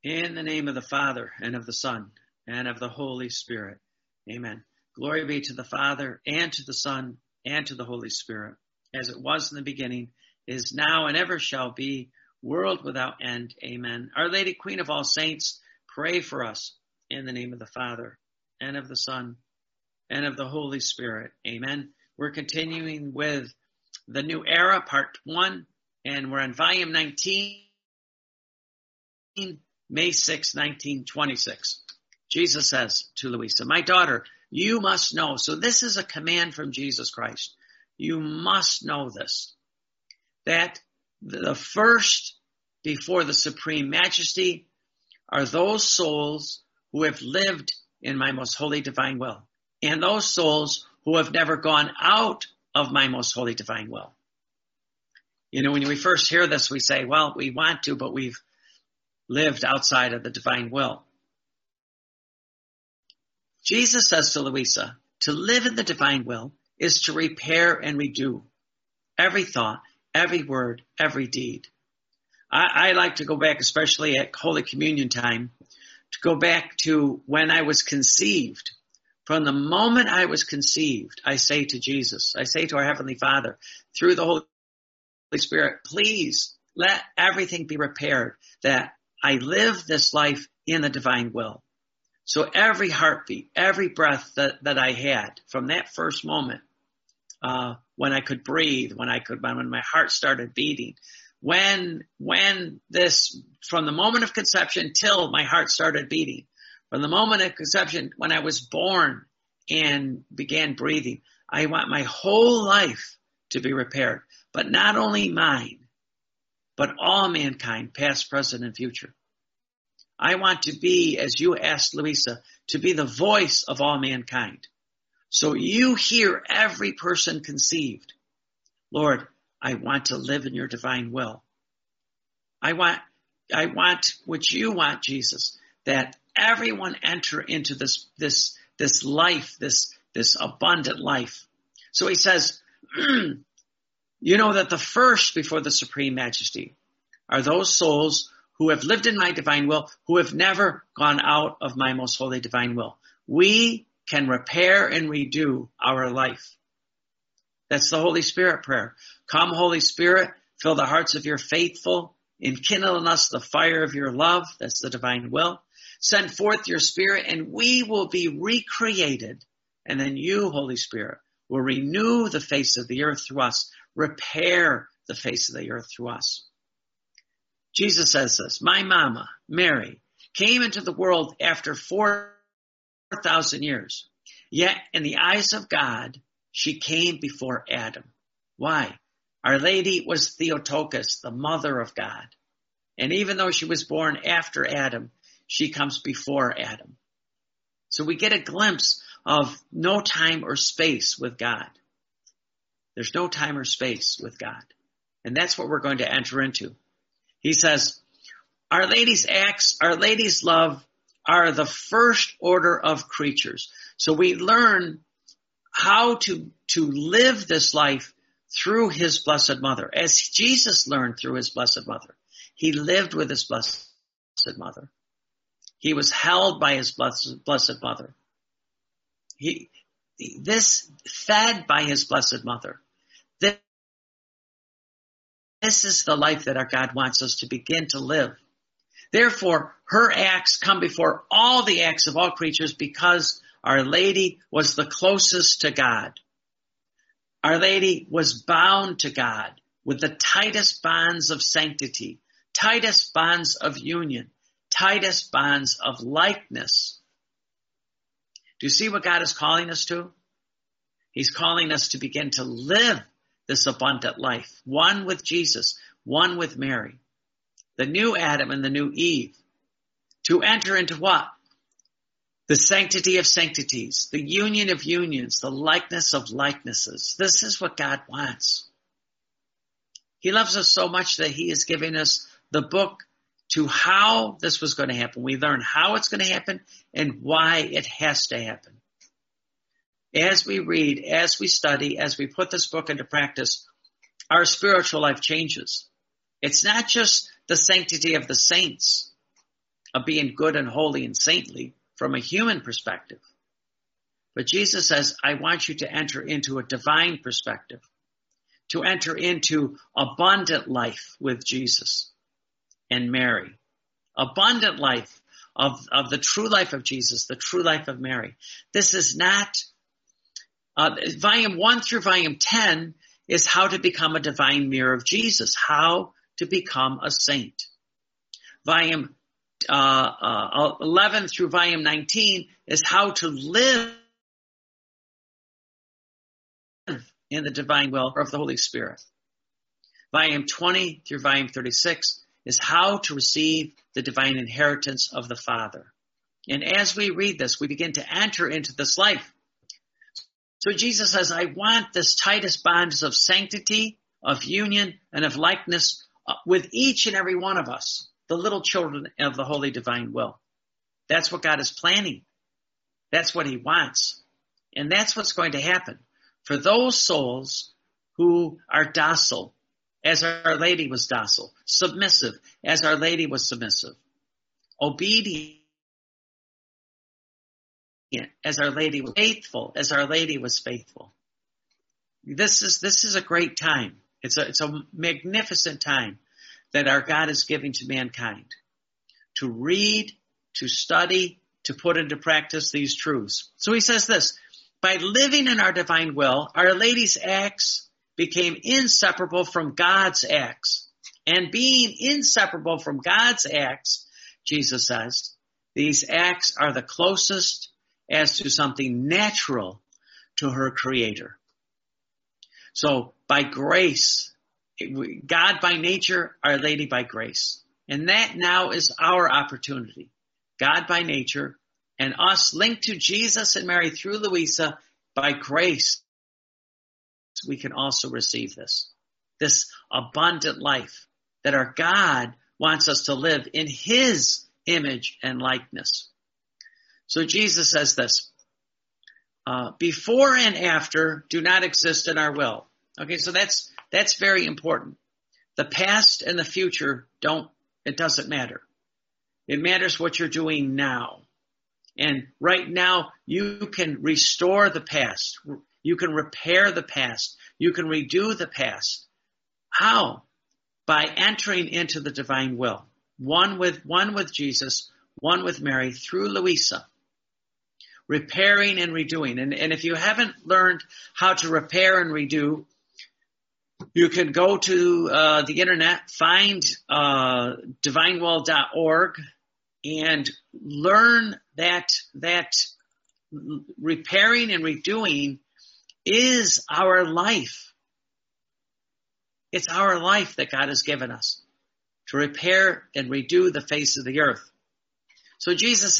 In the name of the Father, and of the Son, and of the Holy Spirit. Amen. Glory be to the Father, and to the Son, and to the Holy Spirit, as it was in the beginning, is now, and ever shall be, world without end. Amen. Our Lady, Queen of all saints, pray for us. In the name of the Father, and of the Son, and of the Holy Spirit. Amen. We're continuing with the New Era, Part 1, and we're on Volume 19, May 6, 1926. Jesus says to Louisa, my daughter, you must know. So this is a command from Jesus Christ. You must know this, that the first before the Supreme Majesty are those souls who have lived in my most holy divine will, and those souls who have never gone out of my most holy divine will. You know, when we first hear this, we say, well, we want to, but we've lived outside of the divine will. Jesus says to Louisa, to live in the divine will is to repair and redo every thought, every word, every deed. I like to go back, especially at Holy Communion time, to go back to when I was conceived. From the moment I was conceived, I say to Jesus, I say to our Heavenly Father, through the Holy Spirit, please let everything be repaired, that I live this life in the divine will. So every heartbeat, every breath that I had from that first moment, when I could breathe, when my heart started beating, when this, from the moment of conception till my heart started beating, from the moment of conception, when I was born and began breathing, I want my whole life to be repaired, but not only mine, but all mankind, past, present, and future. I want to be, as you asked Louisa, to be the voice of all mankind. So you hear every person conceived. Lord, I want to live in your divine will. I want what you want, Jesus, that everyone enter into this life, this abundant life. So he says, you know that the first before the Supreme Majesty are those souls who have lived in my divine will, who have never gone out of my most holy divine will. We can repair and redo our life. That's the Holy Spirit prayer. Come, Holy Spirit, fill the hearts of your faithful, enkindle in us the fire of your love. That's the divine will. Send forth your Spirit, and we will be recreated. And then you, Holy Spirit, will renew the face of the earth through us, repair the face of the earth through us. Jesus says this, my mama, Mary, came into the world after 4,000 years. Yet in the eyes of God, she came before Adam. Why? Our Lady was Theotokos, the mother of God. And even though she was born after Adam, she comes before Adam. So we get a glimpse of no time or space with God. There's no time or space with God. And that's what we're going to enter into. He says, Our Lady's acts, Our Lady's love are the first order of creatures. So we learn how to live this life through his Blessed Mother. As Jesus learned through his Blessed Mother. He lived with his Blessed Mother. He was held by his Blessed Mother. This fed by his Blessed Mother. This is the life that our God wants us to begin to live. Therefore, her acts come before all the acts of all creatures because Our Lady was the closest to God. Our Lady was bound to God with the tightest bonds of sanctity, tightest bonds of union, tightest bonds of likeness. Do you see what God is calling us to? He's calling us to begin to live this abundant life, one with Jesus, one with Mary, the new Adam and the new Eve, to enter into what? The sanctity of sanctities, the union of unions, the likeness of likenesses. This is what God wants. He loves us so much that he is giving us the book to how this was going to happen. We learn how it's going to happen and why it has to happen. As we read, as we study, as we put this book into practice, our spiritual life changes. It's not just the sanctity of the saints. of being good and holy and saintly from a human perspective. But Jesus says, I want you to enter into a divine perspective, to enter into abundant life with Jesus and Mary. Abundant life of the true life of Jesus, the true life of Mary. This is not, volume 1 through volume 10 is how to become a divine mirror of Jesus, how to become a saint. Volume 11 through volume 19 is how to live in the divine will of the Holy Spirit. Volume 20 through volume 36 is how to receive the divine inheritance of the Father. And as we read this, we begin to enter into this life. So Jesus says, I want this tightest bonds of sanctity, of union, and of likeness with each and every one of us, the little children of the holy divine will. That's what God is planning. That's what he wants. And that's what's going to happen for those souls who are docile, as Our Lady was docile, submissive, as Our Lady was submissive, obedient, as Our Lady was faithful, as Our Lady was faithful. This is a great time. It's a magnificent time that our God is giving to mankind to read, to study, to put into practice these truths. So he says this, by living in our divine will, Our Lady's acts became inseparable from God's acts. And being inseparable from God's acts, Jesus says, these acts are the closest as to something natural to her Creator. So by grace, God by nature, Our Lady by grace. And that now is our opportunity. God by nature and us linked to Jesus and Mary through Louisa by grace. We can also receive this abundant life that our God wants us to live in his image and likeness. So Jesus says this, before and after do not exist in our will. Okay, so that's very important. The past and the future it doesn't matter. It matters what you're doing now. And right now, you can restore the past. You can repair the past. You can redo the past. How? By entering into the divine will. One with Jesus, one with Mary through Louisa. Repairing and redoing. And if you haven't learned how to repair and redo, you can go to the internet, find divinewell.org, and learn that repairing and redoing is our life. It's our life that God has given us to repair and redo the face of the earth. So Jesus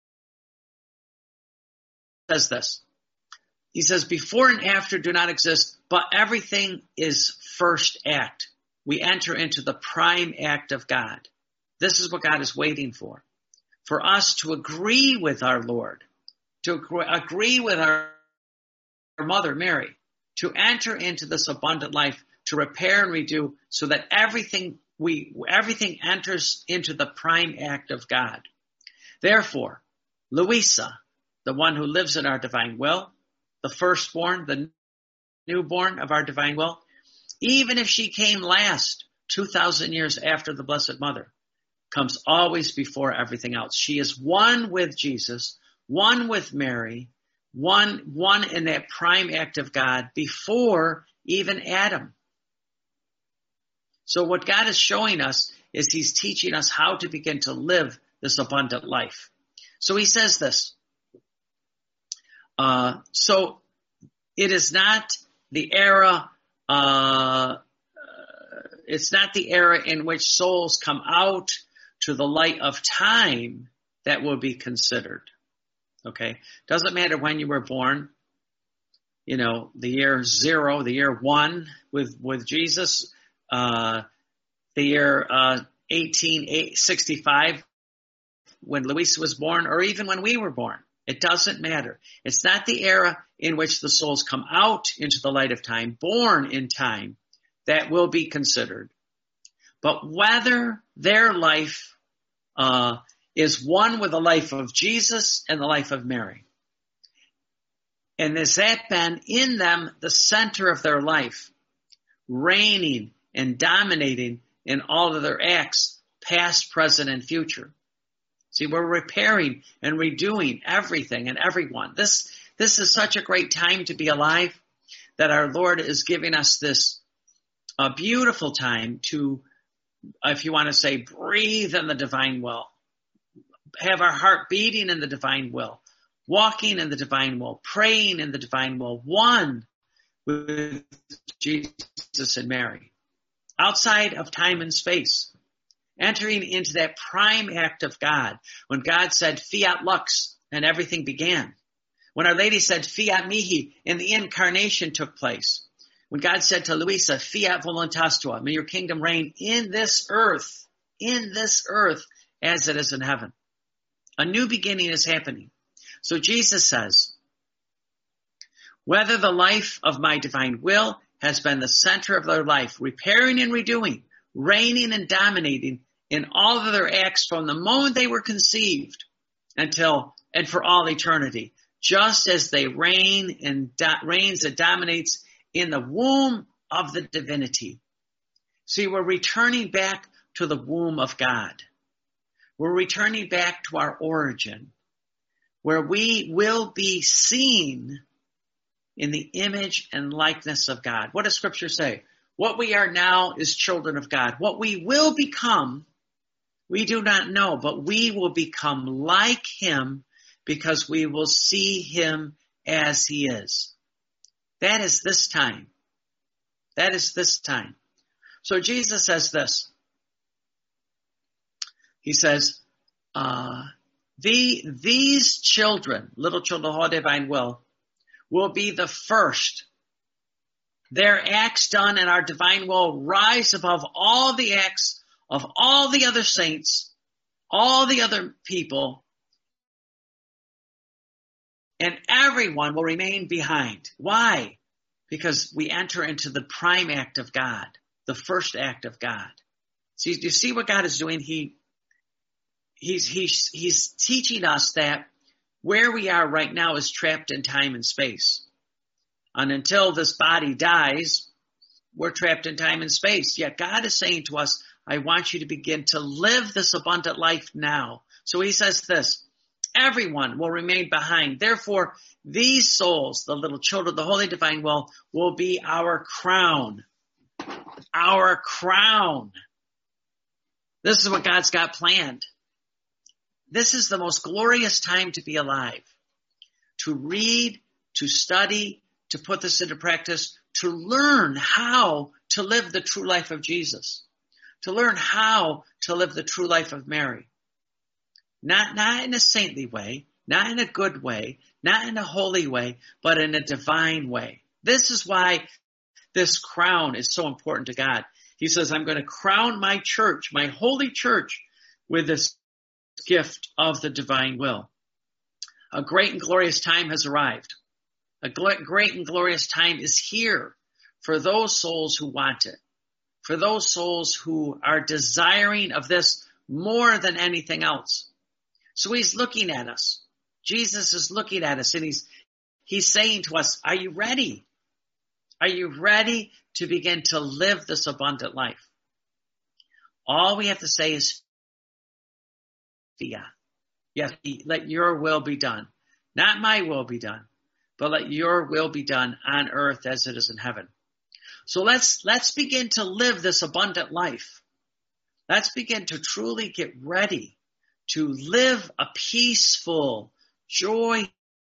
says this. He says, before and after do not exist, but everything is first act. We enter into the prime act of God. This is what God is waiting for us to agree with our Lord, to agree with our Mother Mary, to enter into this abundant life, to repair and redo, so that everything enters into the prime act of God. Therefore, Louisa, the one who lives in our divine will, the firstborn, the newborn of our divine will, even if she came last 2,000 years after the Blessed Mother, comes always before everything else. She is one with Jesus, one with Mary, one in that prime act of God before even Adam. So what God is showing us is he's teaching us how to begin to live this abundant life. So he says this. So it is not the era, it's not the era in which souls come out to the light of time that will be considered. Okay. Doesn't matter when you were born, the year 0, the year 1 with Jesus, the year 1865 when Louisa was born, or even when we were born. It doesn't matter. It's not the era in which the souls come out into the light of time, born in time, that will be considered. But whether their life is one with the life of Jesus and the life of Mary. And has that been in them the center of their life, reigning and dominating in all of their acts, past, present, and future? See, we're repairing and redoing everything and everyone. This is such a great time to be alive, that our Lord is giving us this beautiful time to, if you want to say, breathe in the divine will, have our heart beating in the divine will, walking in the divine will, praying in the divine will, one with Jesus and Mary, outside of time and space, entering into that prime act of God, when God said, fiat lux, and everything began. When Our Lady said, fiat mihi, and the incarnation took place. When God said to Luisa, fiat voluntas tua, may your kingdom reign in this earth, as it is in heaven. A new beginning is happening. So Jesus says, whether the life of my divine will has been the center of their life, repairing and redoing, reigning and dominating in all of their acts from the moment they were conceived and for all eternity, just as they reigns and dominates in the womb of the divinity. See, we're returning back to the womb of God. We're returning back to our origin, where we will be seen in the image and likeness of God. What does Scripture say? What we are now is children of God. What we will become, we do not know, but we will become like Him because we will see Him as He is. That is this time. That is this time. So Jesus says this. He says, these children, little children of the divine will be the first. Their acts done in our divine will rise above all the acts of all the other saints, all the other people, and everyone will remain behind. Why? Because we enter into the prime act of God, the first act of God. See, do you see what God is doing? He's teaching us that where we are right now is trapped in time and space. And until this body dies, we're trapped in time and space. Yet God is saying to us, I want you to begin to live this abundant life now. So He says this, everyone will remain behind. Therefore, these souls, the little children of the Holy Divine will be our crown. Our crown. This is what God's got planned. This is the most glorious time to be alive, to read, to study, to put this into practice, to learn how to live the true life of Jesus, to learn how to live the true life of Mary. Not in a saintly way, not in a good way, not in a holy way, but in a divine way. This is why this crown is so important to God. He says, I'm going to crown my church, my holy church, with this gift of the divine will. A great and glorious time has arrived. A great and glorious time is here for those souls who want it, for those souls who are desiring of this more than anything else. So He's looking at us. Jesus is looking at us, and He's saying to us, are you ready? Are you ready to begin to live this abundant life? All we have to say is fiat. Yes, let your will be done. Not my will be done, but let your will be done on earth as it is in heaven. So let's begin to live this abundant life. Let's begin to truly get ready to live a peaceful, joyful,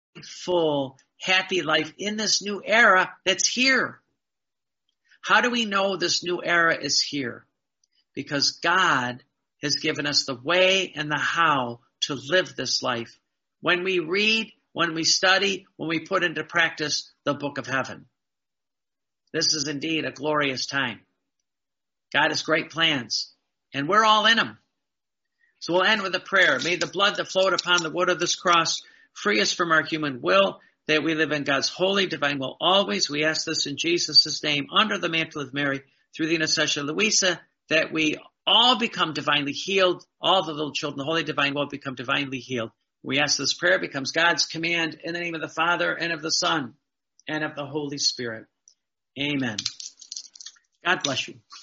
happy life in this new era that's here. How do we know this new era is here? Because God has given us the way and the how to live this life. When we read, when we study, when we put into practice the book of heaven. This is indeed a glorious time. God has great plans, and we're all in them. So we'll end with a prayer. May the blood that flowed upon the wood of this cross free us from our human will, that we live in God's holy, divine will always. We ask this in Jesus' name, under the mantle of Mary, through the intercession of Luisa, that we all become divinely healed. All the little children, the Holy Divine Will, become divinely healed. We ask this prayer becomes God's command in the name of the Father and of the Son and of the Holy Spirit. Amen. God bless you.